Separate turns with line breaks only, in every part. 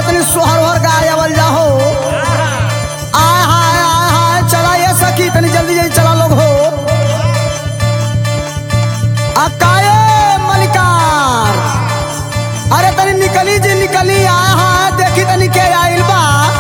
तनी सोहर ओहर गाय आवल जाहो। आय हाय आय हाय चला ये सखी तनी जल्दी जल्दी चला लोग हो। अकाये मलिकार अरे तनी निकली जी निकली। आय हाय देखी तनी के आइल बा।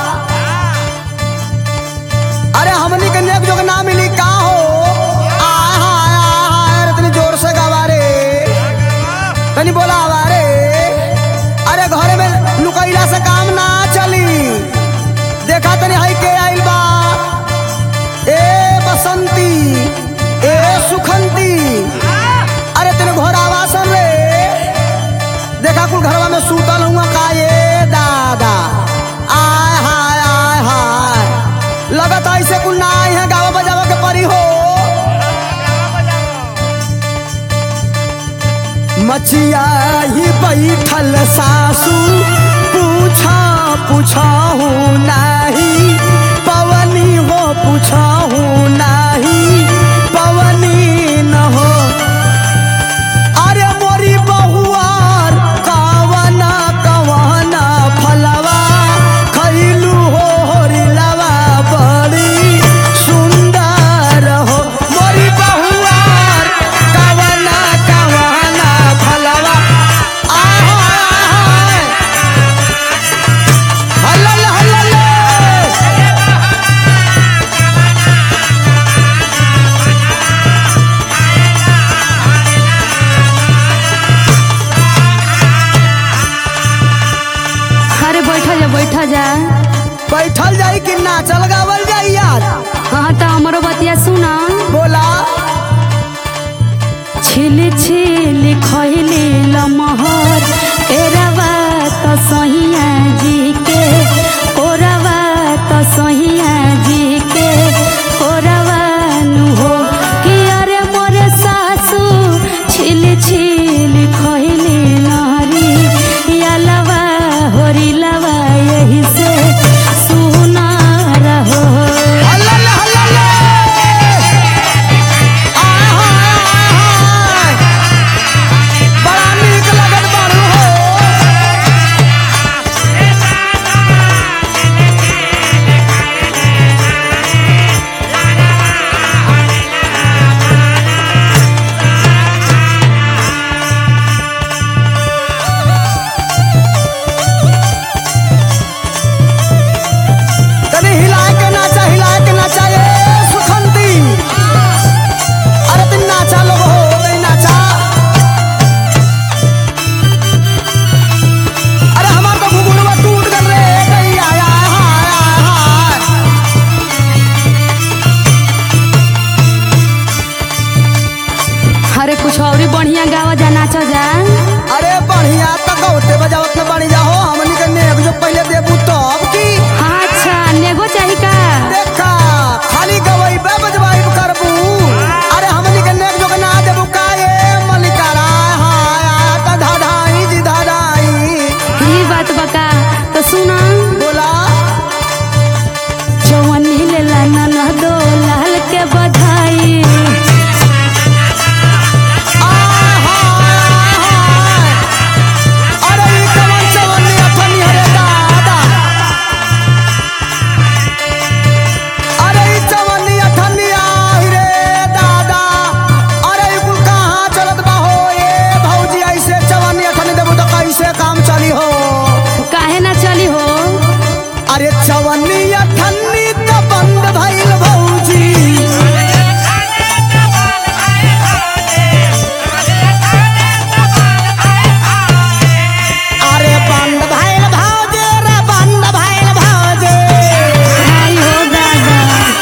अरे हमनी के नेक जोग ना मिली का हो। आय हाय आय हाय अरे तनी जोर से गावा रे तनी बोला आवा रे। अरे घर में लुकैला से काम ना चली। देखा तनी हाई के आइल बा। ए बसंती ए सुखंती अरे तेरे घर आवाज सुन रे। देखा कुल घरवा में सूतल हुआ का ये दादा। आय हाय आय हाय लगत ऐसे कुल ना आई है गावा बजावा के परी हो। मचिया ही बैठल सासू पूछा पूछाहू नहीं पवनी हो पूछाहू नहीं पवनी न हो। अरे मोरी बहुआर कवना कवना फलवा खैलू हो होरिलवा बड़ी सुंदर हो। मोरी बहुआर कवना कवना फलवा आहाय हल्लल हल्लल।
अरे बैठा जा
बैठल जाई कि नाचल गावल जाई यार।
हाँ तो हमारो बतिया सुना।
बोला
छिल छिल खैली लमहर एरवा तो सहिया जी के ओरवा तो सहिया जी के ओरवा नु हो कि अरे मोरे सासू छिल छिल खैली नारी यालवा होरिलवा यही से सुना रहो।
हल्लल हल्लल आहाय बड़ा नीक लगत बारू हो। तनी हिलाए के नाचा ये सुखंती। अरे तुम नाचा लोग हो नहीं नाचा। अरे हमार तो घुघुरवा टूट गल रे गई आया हाय हाय।
अरे कुछ और ही बढ़िया गावा जा नाचो जा।
अरे बढ़िया तो गौते बजावत न बनी जाओ। हमनी के नेक जो पहले देबू तब की।
हाँ अच्छा नेगो चाहिए का।
देखा खाली गवई बे बजवाई करबू। अरे हमनी के नेक जो ना देबू का ये मलिकारा हाय त धाधाई जी धाधाई।
ही बात बका तो सुना।
बोला
जवानी ले लाना ना दो लाल के बधाई।
अरे ई कवन चवन्नी अठन्नी हरे दादा। अरे ई चवन्नी अठन्नी आई रे दादा। अरे ई कुल कहाँ चलत बा हो ये भौजी। ऐसे चवन्नी अठन्नी देबू तो कैसे काम चली हो।
काहे ना चली हो।
अरे चवन्नी अठन्नी तो बंद भइल भौजी। अरे बंद भइल भौजी रे बंद भइल भौजी।
आई हो दादा।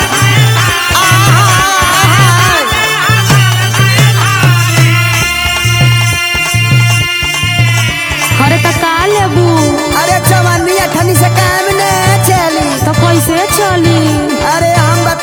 आहाय
अरे तो का लेबू।
अरे चवन्नी अठन्नी से काम न चली।
तो कैसे चली।
अरे हम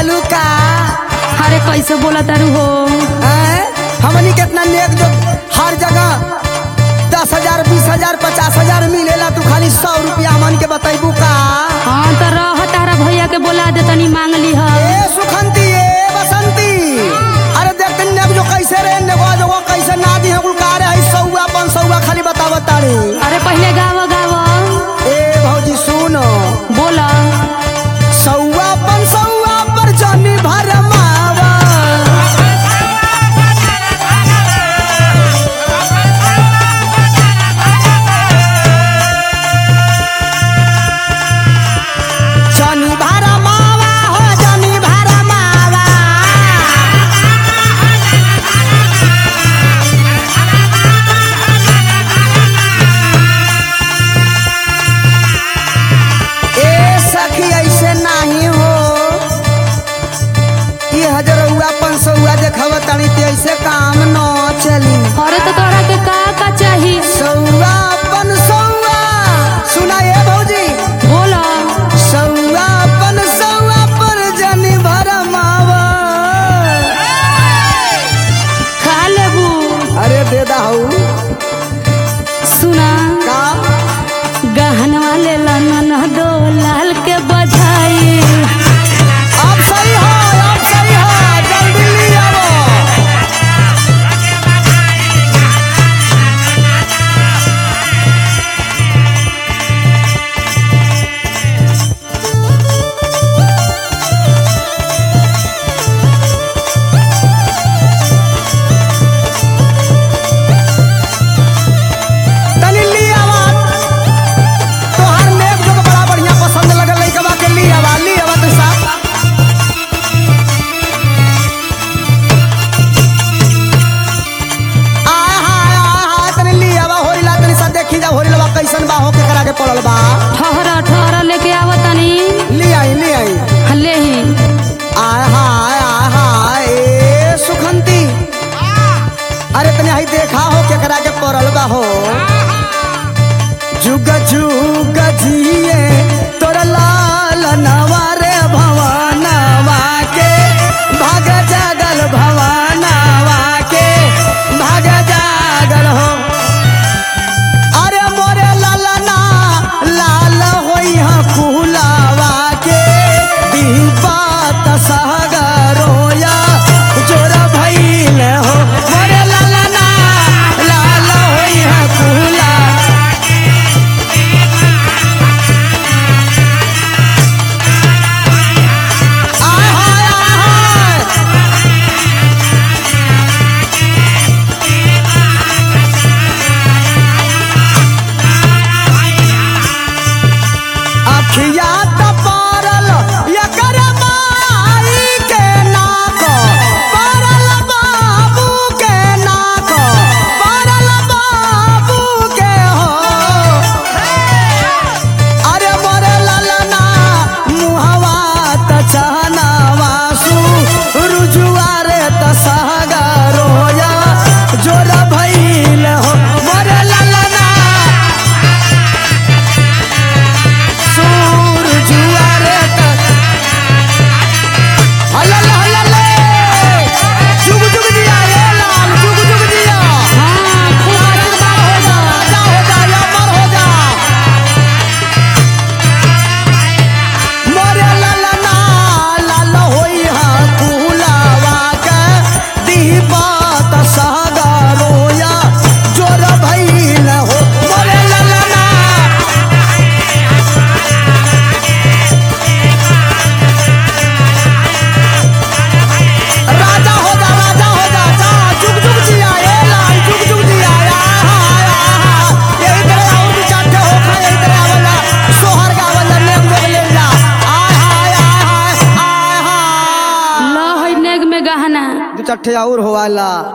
चालू का
अरे कैसे बोला तारू हो?
हैं? हमनी कितना नेक जो हर जगह 10,000 20,000 50,000 मिलेला, तू खाली 100 रुपया हमन के बताइबू का?
हाँ तो रह तारा भैया के बोला दे तनी मांग ली है।
ए सुखंती ए बसंती, अरे देख तनी नेक जो कैसे रे नेगो जो कैसे ना दी है गुलकार है 100 500 खाली बताव तारी।
अरे पहले गाव गाव।
ए भौजी सुनो
बोला
100 500 पर जानी भरमावा। जानी भरमावा हो जानी भरमावा। ए सखी ऐसे नहीं हो, ये 1000 500 देखाव तानी ते ऐसे काम न चली।
अरे तो तोरा के का चाहिए?
100 500 सुना ये भौजी,
बोला
100 500 पर जानी भरमावा।
खा लेबू।
अरे दे दाऊ
सुना
का
गहनवा ले ला ननदो लाल के बधाई।
अब सही है जल्दी ले आवो। तनी ली आवा, तोहार नेक जो बड़ा बढ़िया पसंद लगल लइकवा के ली आवा तो साथ। आहा तनी ली आवा होरिला तनी सा देखी जा होरिला कैसन बा हो के करा के पड़ल बा।
ठहरा लेके आवा तनी।
ली आई
ले ही
आहा ए सुखंती, अरे तनी आई देखा हो के करा के पड़ल बा हो। जुग जुग जिए तोर लाल नवारे भवानवा के भाग जागल भवानवा के भाग जागल हो। अरे मोरे लालना लाल होई हा कुलावा के दीपात सागरोया जोरा भइल हो। मोरे लालना लाल होई हा कुला। आय हाय आय हाय अखिया तपरल एकर माई के नाक परल बाबू के नाक परल बाबू के हो। अरे मोरे ललना मुहवा त चहनावा सु रुजुआ रे त सागरोया जोरा भइल हो। मोरे ललना सूरजुआ रे त हलले जुग जुग जिया रे लाल जुग जुग जिया।
हाँ खूब आशीर्वाद हो जा।
राजा हो जा अमर हो जा। मोरे ललना लाल होई हा कुलावा के दीपात सागरोया जोर भइल हो। मोरे ललना राजा हो जा जा जुग जुग जिया ए लाल जुग जुग जिया। यही तरह और भी चाटे हो खा यही तरह आवला सोहर गावला नेम लोग ले जा। आय हाय
लो है नेग में गहना।
दू चट्ठे और होवाला।